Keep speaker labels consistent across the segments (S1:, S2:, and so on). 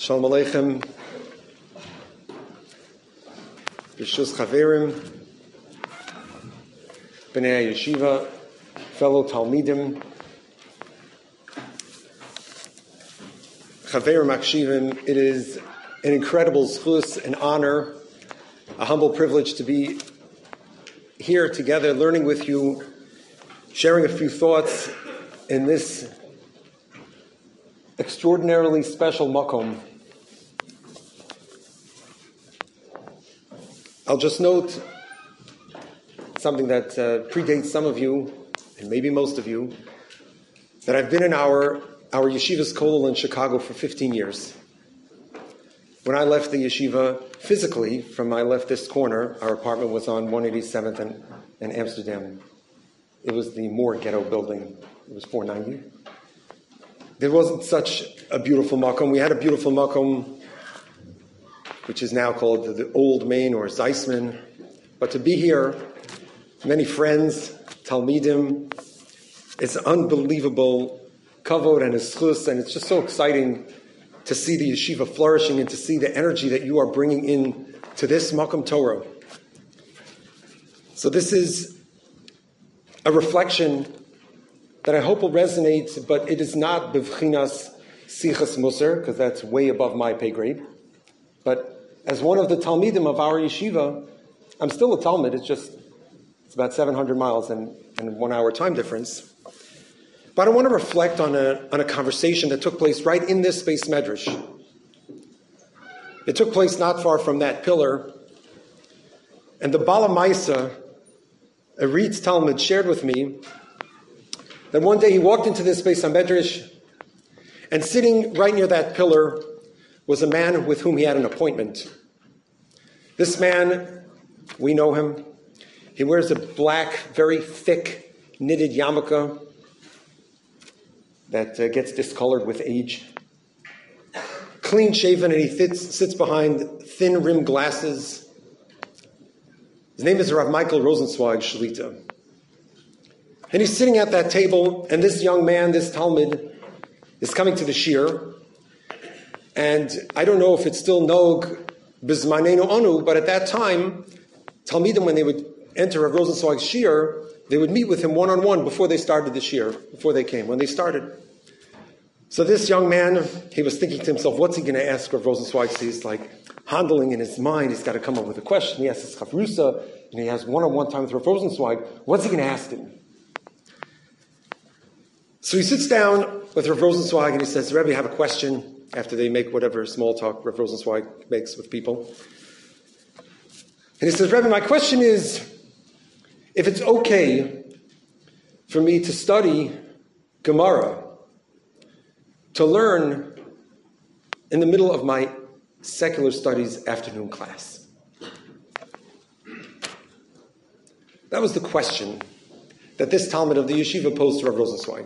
S1: Shalom Aleichem, B'shus Chaverim, B'nei Yeshiva, fellow Talmidim, Chaverim Akshivim. It is an incredible zchus, an honor, a humble privilege to be here together, learning with you, sharing a few thoughts in this extraordinarily special makom. I'll just note something that predates some of you, and maybe most of you, that I've been in our yeshiva's kollel in Chicago for 15 years. When I left the yeshiva physically, from I left this corner, our apartment was on 187th and Amsterdam. It was the more ghetto building. It was 490. There wasn't such a beautiful makom. We had a beautiful makom, which is now called the Old Main or Zeisman. But to be here, many friends, Talmidim, it's unbelievable kavod and a zchus, and it's just so exciting to see the yeshiva flourishing and to see the energy that you are bringing in to this makom Torah. So this is a reflection that I hope will resonate, but it is not b'vchinas sichas musar, because that's way above my pay grade. But as one of the Talmidim of our yeshiva, I'm still a Talmid. It's about 700 miles and 1 hour time difference. But I want to reflect on a conversation that took place right in this space medrash. It took place not far from that pillar. And the Bala Maisa, a Reed's Talmud, shared with me that one day he walked into this space medrash, and sitting right near that pillar was a man with whom he had an appointment. This man, we know him. He wears a black, very thick, knitted yarmulke that gets discolored with age. Clean shaven, and he sits behind thin rimmed glasses. His name is Rav Michael Rosenzweig Shlita. And he's sitting at that table, and this young man, this Talmid, is coming to the shir. And I don't know if it's still nog bizmanenu onu, but at that time, Talmidim, when they would enter Rav Rosenzweig's shir, they would meet with him one-on-one before they started the shir, before they came, when they started. So this young man, he was thinking to himself, what's he going to ask Rav Rosenzweig? So he's like handling in his mind. He's got to come up with a question. He asks his chavrusa, and he has one-on-one time with Rav Rosenzweig. What's he going to ask him? So he sits down with Rav Rosenzweig, and he says, Rebbe, I have a question. After they make whatever small talk Rav Rosenzweig makes with people. And he says, Rebbe, my question is, if it's okay for me to study Gemara, to learn in the middle of my secular studies afternoon class. That was the question that this Talmud of the yeshiva posed to Rav Rosenzweig.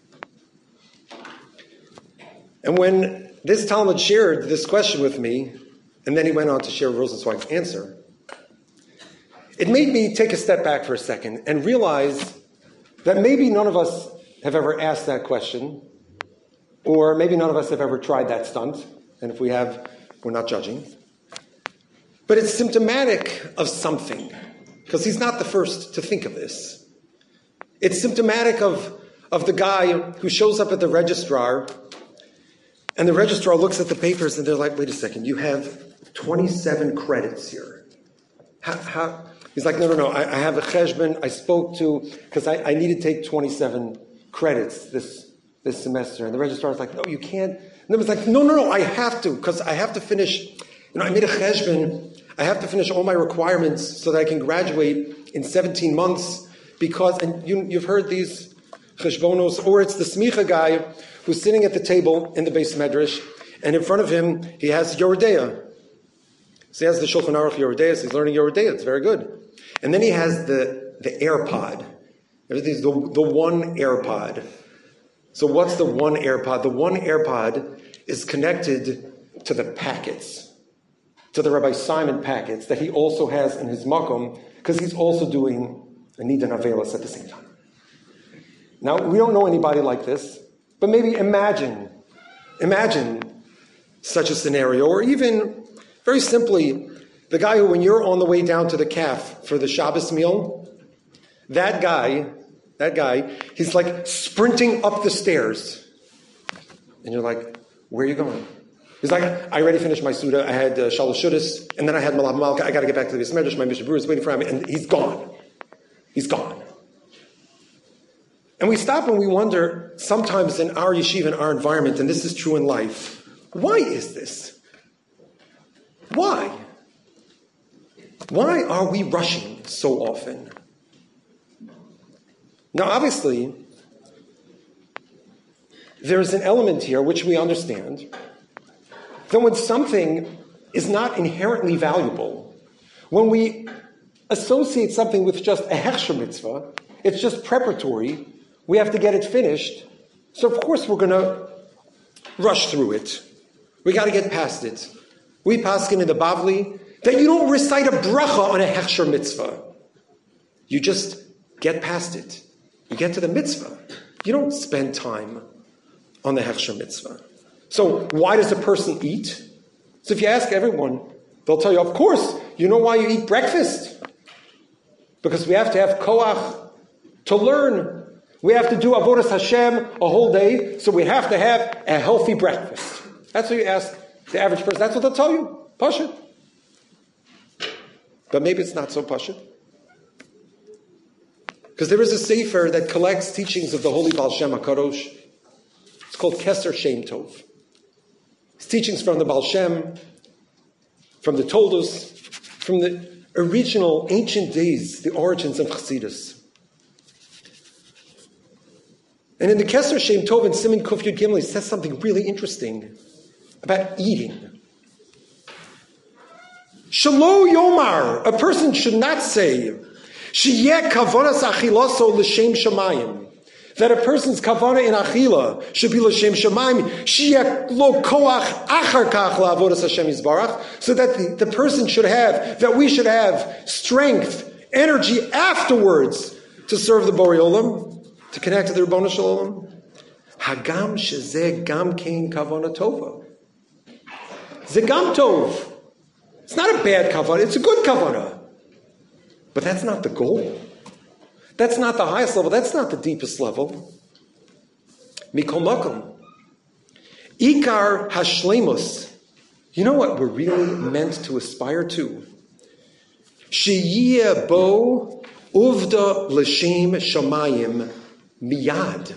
S1: And when this Talmud shared this question with me, and then he went on to share Rosenzweig's answer, it made me take a step back for a second and realize that maybe none of us have ever asked that question, or maybe none of us have ever tried that stunt, and if we have, we're not judging. But it's symptomatic of something, because he's not the first to think of this. It's symptomatic of the guy who shows up at the registrar, and the registrar looks at the papers and they're like, wait a second, you have 27 credits here. How? He's like, no, I have a cheshbon. I spoke to, because I need to take 27 credits this semester. And the registrar's like, no, you can't. And it was like, no, I have to, because I have to finish, I made a cheshbon. I have to finish all my requirements so that I can graduate in 17 months because, and you've heard these cheshbonos, or it's the smicha guy who's sitting at the table in the Beis Medrash, and in front of him, he has Yoredeya. So he has the Shulchan Aruch Yoredeya, so he's learning Yoredeya, it's very good. And then he has the AirPod. Everything's the one AirPod. So what's the one AirPod? The one AirPod is connected to the packets, to the Rabbi Simon packets that he also has in his makom, because he's also doing a Nida Navelis at the same time. Now, we don't know anybody like this, but maybe imagine such a scenario, or even, very simply, the guy who, when you're on the way down to the caf for the Shabbos meal, that guy, he's like sprinting up the stairs. And you're like, where are you going? He's like, I already finished my Suda, I had Shalosh Shudas, and then I had Malav Malka, I got to get back to the Beis Medrash, my Mishnah Berurah is waiting for me, and he's gone. He's gone. And we stop and we wonder, sometimes in our yeshiva, in our environment, and this is true in life, why is this? Why? Why are we rushing so often? Now, obviously, there's an element here which we understand that when something is not inherently valuable, when we associate something with just a hechsher mitzvah, it's just preparatory, we have to get it finished, so of course we're going to rush through it. We got to get past it. We paskin in the Bavli that you don't recite a bracha on a hechsher mitzvah. You just get past it. You get to the mitzvah. You don't spend time on the hechsher mitzvah. So why does a person eat? So if you ask everyone, they'll tell you, of course, you know why you eat breakfast? Because we have to have koach to learn. We have to do avodas Hashem a whole day, so we have to have a healthy breakfast. That's what you ask the average person. That's what they'll tell you. Pashut. But maybe it's not so pashut. Because there is a sefer that collects teachings of the holy Baal Shem HaKadosh. It's called Keser Shem Tov. It's teachings from the Baal Shem, from the Toldos, from the original ancient days, the origins of Chassidus. And in the Keser Shem Tov in Siman Kuf Yud Gimel, he says something really interesting about eating. Shelo Yomar, a person should not say, Sheyeh kavonas achilaso l'shem shamayim, that a person's kavana in achila should be l'shem shamayim, sheyeh lo koach achar kach la'avodas Hashem yizbarach, so that the person should have, that we should have strength, energy afterwards to serve the Borei Olam, to connect to the Ribbono Shel Olam. Hagam shezeh gam kein kavana tova. Zegam tov. It's not a bad kavana, it's a good kavana. But that's not the goal. That's not the highest level. That's not the deepest level. Mikol makom. Ikar hashlemus. You know what we're really meant to aspire to? Sheyeh bo uvda l'shem shamayim miyad.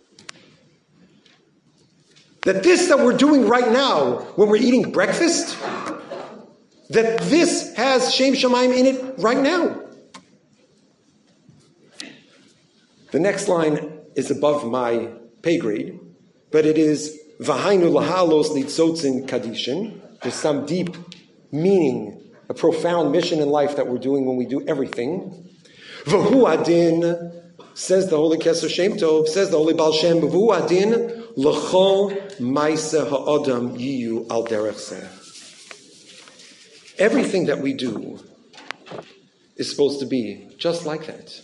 S1: That this that we're doing right now, when we're eating breakfast, that this has Shem Shamayim in it right now. The next line is above my pay grade, but it is V'hainu lahalos nitzotzin kadishin. There's some deep meaning, a profound mission in life that we're doing when we do everything. V'hu adin, says the Holy Keser Shem Tov, says the Holy Baal Shem, V'hu adin l'chol ma'aseh ha'adam yiyu al derech zeh. Everything that we do is supposed to be just like that.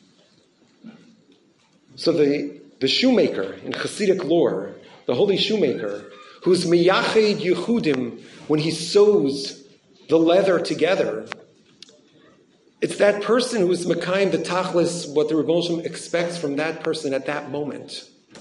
S1: So the shoemaker in Hasidic lore, the holy shoemaker, who's miyached yechudim when he sews the leather together, it's that person who is mekayim the tachlis, what the Ribbono Shel Olam expects from that person at that moment.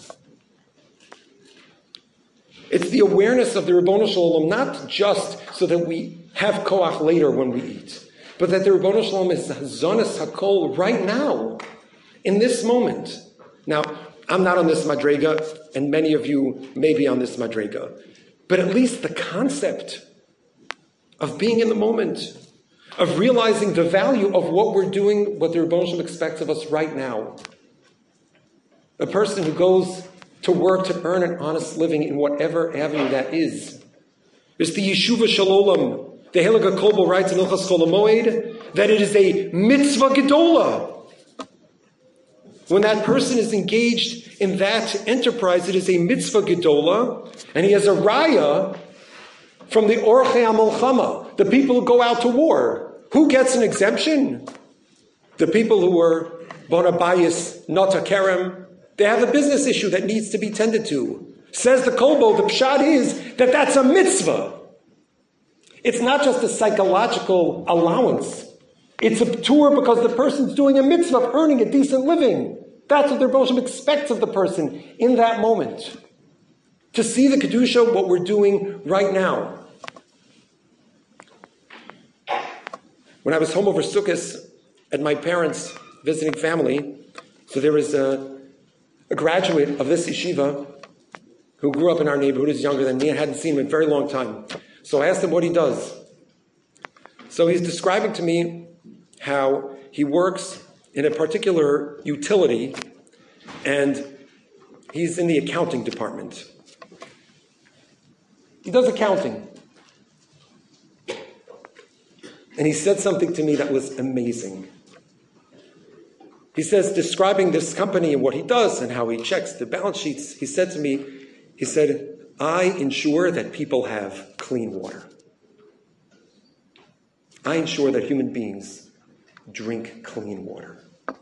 S1: It's the awareness of the Ribbono Shel Olam, not just so that we have koach later when we eat, but that the Ribbono Shel Olam is hazonas hakol right now, in this moment. Now, I'm not on this madrega, and many of you may be on this madrega, but at least the concept of being in the moment, of realizing the value of what we're doing, what the Ribbono Shel Olam expects of us right now. A person who goes to work to earn an honest living in whatever avenue that is. There's the Yeshuva Shel Olam. The Halaga Kolbo writes in Ilchas Chol HaMoed that it is a mitzvah gedola. When that person is engaged in that enterprise, it is a mitzvah gedola, and he has a raya from the Orchei HaMelchama, the people who go out to war. Who gets an exemption? The people who were bona bayis nata kerem. They have a business issue that needs to be tended to. Says the Kolbo, the pshat is that that's a mitzvah. It's not just a psychological allowance. It's a tour because the person's doing a mitzvah of earning a decent living. That's what the Rebbe Shalom expects of the person in that moment. To see the Kedusha, what we're doing right now. When I was home over Sukkot at my parents' visiting family, so there was a graduate of this yeshiva who grew up in our neighborhood, is younger than me, and hadn't seen him in a very long time. So I asked him what he does. So he's describing to me how he works in a particular utility, and he's in the accounting department. He does accounting. And he said something to me that was amazing. He says, describing this company and what he does and how he checks the balance sheets, he said to me, he said, I ensure that people have clean water. I ensure that human beings drink clean water.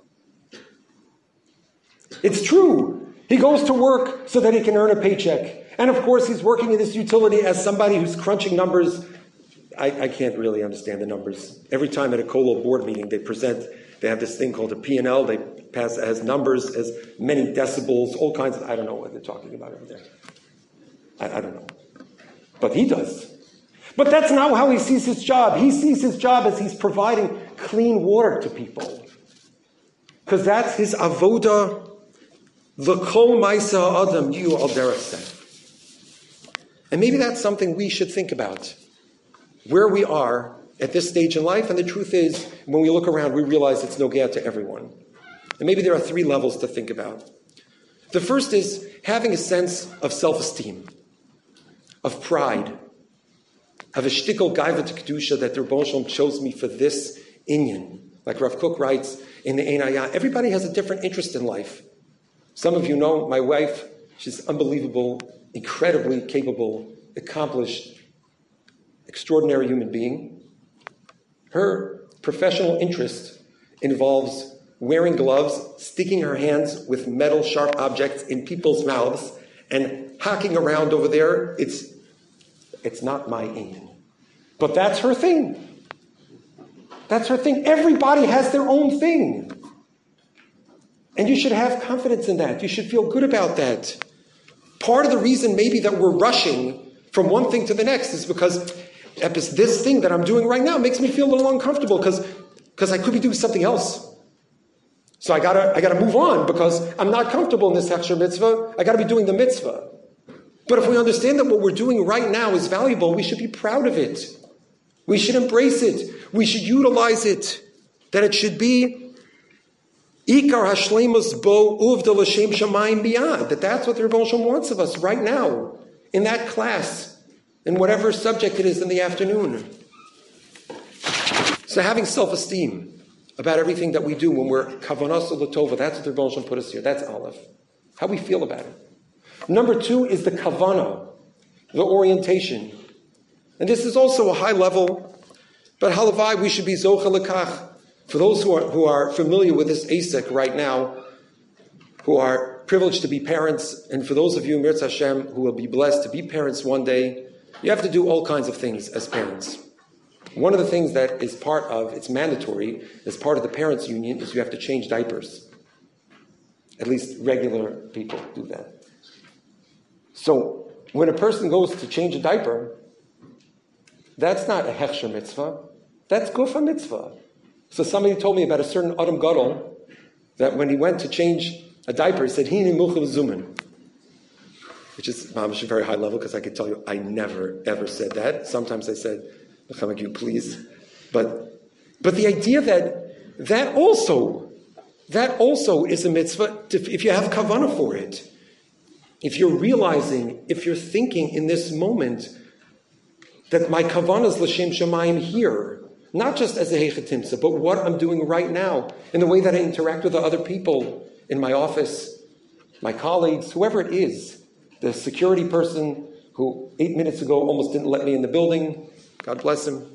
S1: It's true. He goes to work so that he can earn a paycheck. And of course, he's working in this utility as somebody who's crunching numbers. I can't really understand the numbers. Every time at a Kolo board meeting, they have this thing called a P&L. They pass, it has numbers, as many decibels, all kinds of, I don't know what they're talking about over there. I don't know. But he does. But that's not how he sees his job. He sees his job as he's providing clean water to people. Because that's his avoda, l'kol ma'aseh adam yu al derech zeh. And maybe that's something we should think about. Where we are at this stage in life, and the truth is, when we look around, we realize it's nogea to everyone. And maybe there are 3 levels to think about. The first is having a sense of self-esteem, of pride, of a shtickle gaiva to kedusha that the Rebbe Shalom chose me for this inyan. Like Rav Kook writes in the Ein Hayah, everybody has a different interest in life. Some of you know my wife, she's unbelievable, incredibly capable, accomplished, extraordinary human being. Her professional interest involves wearing gloves, sticking her hands with metal sharp objects in people's mouths, and hacking around over there. It's not my aim. But that's her thing. That's her thing. Everybody has their own thing. And you should have confidence in that. You should feel good about that. Part of the reason maybe that we're rushing from one thing to the next is because this thing that I'm doing right now makes me feel a little uncomfortable because I could be doing something else. So I gotta move on because I'm not comfortable in this hechsher mitzvah. I gotta be doing the mitzvah. But if we understand that what we're doing right now is valuable, we should be proud of it. We should embrace it. We should utilize it. That it should be ikar hashlemus bo uvda l'shem shamayim biyad. That's what the Rebbe Shalom wants of us right now, in that class, in whatever subject it is in the afternoon. So having self-esteem about everything that we do when we're kavanas l'tova, that's what the Rebbe Shalom put us here. That's Aleph. How we feel about it. Number 2 is the kavana, the orientation. And this is also a high level, but halavai, we should be zocha lekach. For those who are familiar with this ASIC right now, who are privileged to be parents, and for those of you, Mirz Hashem, who will be blessed to be parents one day, you have to do all kinds of things as parents. One of the things that is it's mandatory, as part of the parents' union, is you have to change diapers. At least regular people do that. So, when a person goes to change a diaper, that's not a hechsher mitzvah, that's gufa mitzvah. So somebody told me about a certain Adam Gadol, that when he went to change a diaper, he said, Hini muchav zuman. Which is mamish a very high level, because I can tell you, I never, ever said that. Sometimes I said, you please. But the idea that also is a mitzvah, if you have kavanah for it. If you're realizing, if you're thinking in this moment, that my kavanah is l'shem shamayim here, not just as a heichatimsa, but what I'm doing right now, in the way that I interact with the other people in my office, my colleagues, whoever it is, the security person who 8 minutes ago almost didn't let me in the building, God bless him.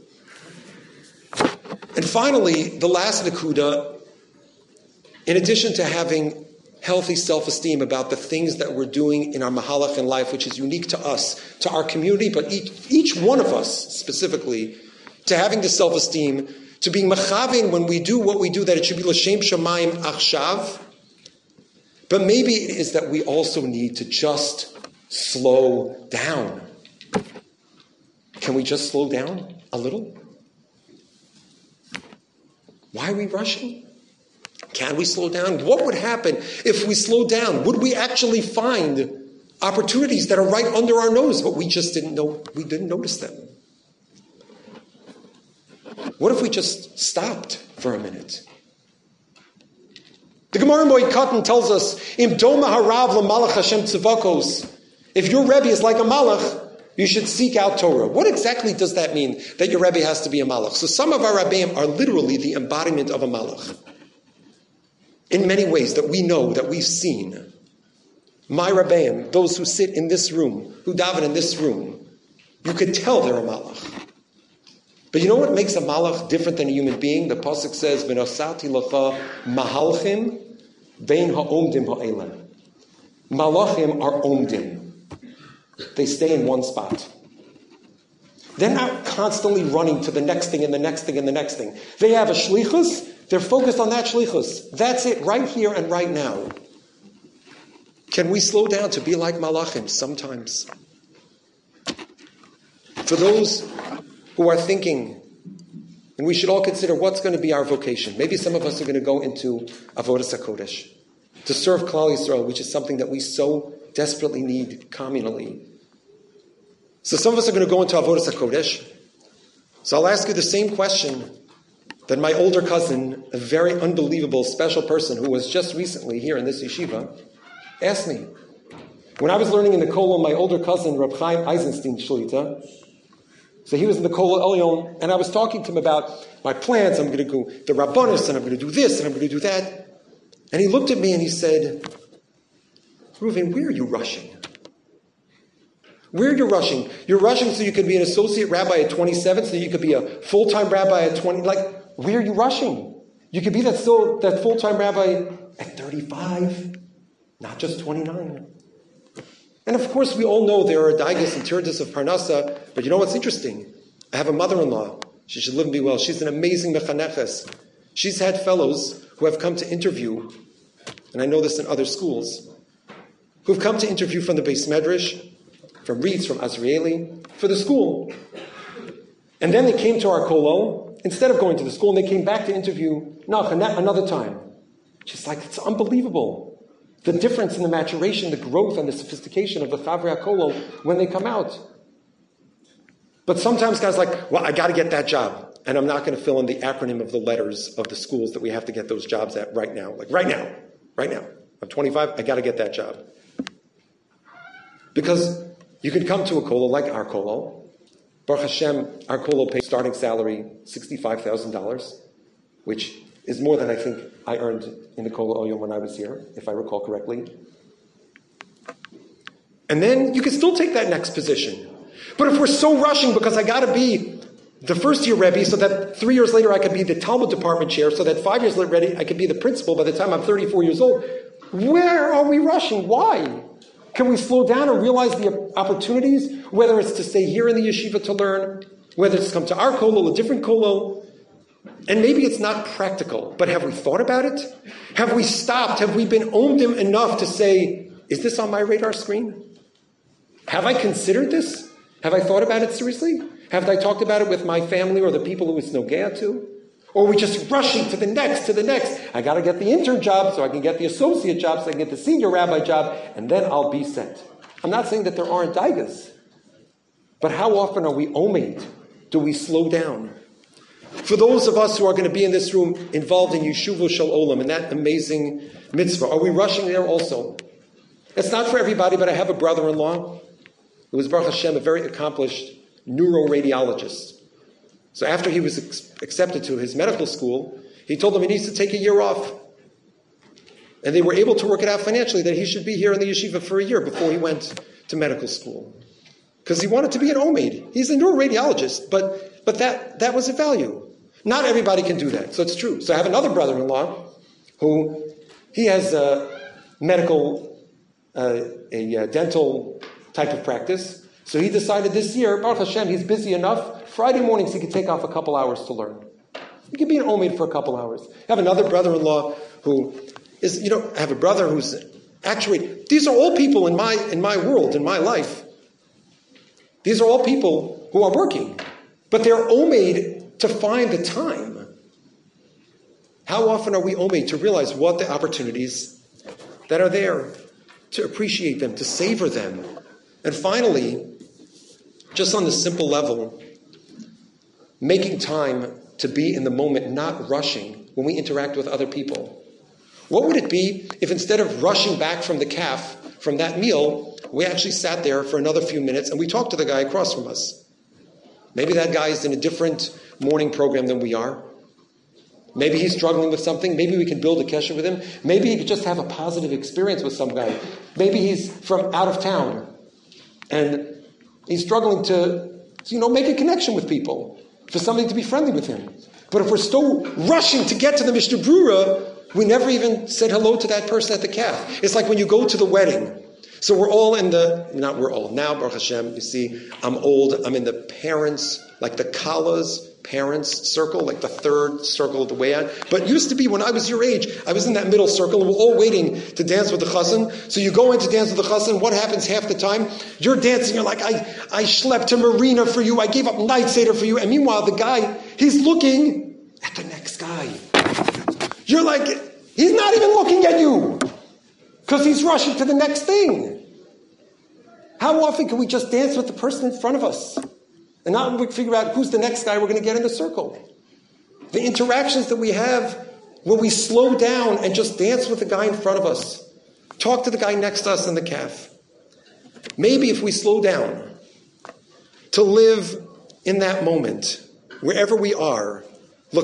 S1: And finally, the last nakuda, in addition to having healthy self-esteem about the things that we're doing in our mahalach in life, which is unique to us, to our community, but each one of us specifically, to having the self-esteem, to being machavin when we do what we do, that it should be l'shem shamayim achshav. But maybe it is that we also need to just slow down. Can we just slow down a little? Why are we rushing? Can we slow down? What would happen if we slow down? Would we actually find opportunities that are right under our nose, but we just didn't know, we didn't notice them? What if we just stopped for a minute? The Gemara in Moed Katan tells us, Im doma harav l'malach Hashem tzivakos. If your Rebbe is like a malach, you should seek out Torah. What exactly does that mean, that your Rebbe has to be a malach? So some of our Rebbeim are literally the embodiment of a malach. In many ways that we know, that we've seen. My Rebbeim, those who sit in this room, who daven in this room, you could tell they're a malach. But you know what makes a malach different than a human being? The pasuk says, "V'nosati lacha mahalchim vein ha'omdim ha'elem." Malachim are omdim. They stay in one spot. They're not constantly running to the next thing and the next thing and the next thing. They have a shlichus. They're focused on that shlichus. That's it, right here and right now. Can we slow down to be like malachim sometimes? For those who are thinking, and we should all consider what's going to be our vocation. Maybe some of us are going to go into Avodas HaKodesh, to serve Klal Yisrael, which is something that we so desperately need communally. So some of us are going to go into Avodas HaKodesh. So I'll ask you the same question that my older cousin, a very unbelievable, special person who was just recently here in this yeshiva, asked me. When I was learning in the Kollel, my older cousin, Reb Chaim Eisenstein Shlita, so he was in the Kollel Elyon, and I was talking to him about my plans. I'm going to go the Rabbanis, and I'm going to do this, and I'm going to do that. And he looked at me and he said, Reuven, where are you rushing? Where are you rushing? You're rushing so you could be an associate rabbi at 27, so you could be a full-time rabbi at 20. Like, where are you rushing? You could be that full-time rabbi at 35, not just 29. And of course, we all know there are daigas and tirdas of Parnasa, but you know what's interesting? I have a mother-in-law. She should live and be well. She's an amazing mechaneches. She's had fellows who have come to interview, and I know this in other schools, who've come to interview from the Beis Medrash, from Reitz, from Azrieli, for the school. And then they came to our kollel, instead of going to the school, and they came back to interview another time. She's like, it's unbelievable. The difference in the maturation, the growth, and the sophistication of the Chavrei HaKollel when they come out. But sometimes guys are like, well, I got to get that job. And I'm not going to fill in the acronym of the letters of the schools that we have to get those jobs at right now. Like right now. I'm 25, I got to get that job. Because you could come to a kollel like our kollel. Baruch Hashem, our kollel pays starting salary $65,000, which is more than I think I earned in the kollel Oyom when I was here, if I recall correctly. And then you can still take that next position. But if we're so rushing because I got to be the first year Rebbe so that 3 years later I could be the Talmud department chair, so that 5 years later I could be the principal by the time I'm 34 years old, where are we rushing? Why? Can we slow down and realize the opportunities, whether it's to stay here in the yeshiva to learn, whether it's to come to our kollel, a different kollel? And maybe it's not practical, but have we thought about it? Have we stopped? Have we been omdim enough to say, is this on my radar screen? Have I considered this? Have I thought about it seriously? Have I talked about it with my family or the people who it's nogea to? Or are we just rushing to the next? I got to get the intern job so I can get the associate job so I can get the senior rabbi job, and then I'll be set. I'm not saying that there aren't daigas, but how often are we omed? Do we slow down? For those of us who are going to be in this room involved in Yeshuva Shel Olam, in that amazing mitzvah, are we rushing there also? It's not for everybody, but I have a brother-in-law who was, Baruch Hashem, a very accomplished neuroradiologist. So after he was accepted to his medical school, he told them he needs to take a year off. And they were able to work it out financially that he should be here in the yeshiva for a year before he went to medical school. Because he wanted to be an omed. He's a neuroradiologist, but that was a value. Not everybody can do that, so it's true. So I have another brother-in-law who, he has medical, a dental type of practice. So he decided this year, Baruch Hashem, he's busy enough. Friday mornings he could take off a couple hours to learn. He could be an Omed for a couple hours. I have another brother-in-law who is, I have a brother who's actually, these are all people in my world, in my life. These are all people who are working, but they're Omed to find the time. How often are we Omed to realize what the opportunities that are there, to appreciate them, to savor them? And finally, just on the simple level, making time to be in the moment, not rushing when we interact with other people. What would it be if instead of rushing back from the calf, from that meal, we actually sat there for another few minutes and we talked to the guy across from us? Maybe that guy is in a different morning program than we are. Maybe he's struggling with something. Maybe we can build a kesher with him. Maybe he could just have a positive experience with some guy. Maybe he's from out of town and he's struggling to, make a connection with people, for somebody to be friendly with him. But if we're still rushing to get to the Mishnah Brura, we never even said hello to that person at the calf. It's like when you go to the wedding. So we're all now Baruch Hashem, you see, I'm old, I'm in the parents, like the Kala's parents circle, like the third circle of the way out. But it used to be when I was your age, I was in that middle circle and we're all waiting to dance with the chassan. So you go in to dance with the chassan, what happens half the time? You're dancing, you're like, I schlepped to Marina for you, I gave up night Seder for you. And meanwhile, the guy, he's looking at the next guy. You're like, he's not even looking at you because he's rushing to the next thing. How often can we just dance with the person in front of us? And not figure out who's the next guy we're going to get in the circle. The interactions that we have when we slow down and just dance with the guy in front of us. Talk to the guy next to us in the calf. Maybe if we slow down to live in that moment, wherever we are, we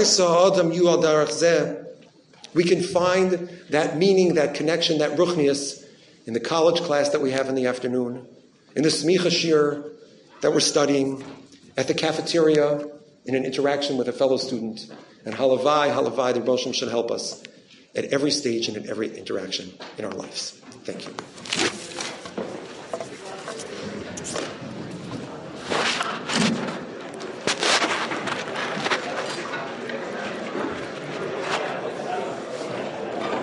S1: can find that meaning, that connection, that ruchnius in the college class that we have in the afternoon, in the smicha shir that we're studying, at the cafeteria, in an interaction with a fellow student. And halavai, the Rosh Hashanah should help us at every stage and at every interaction in our lives. Thank you.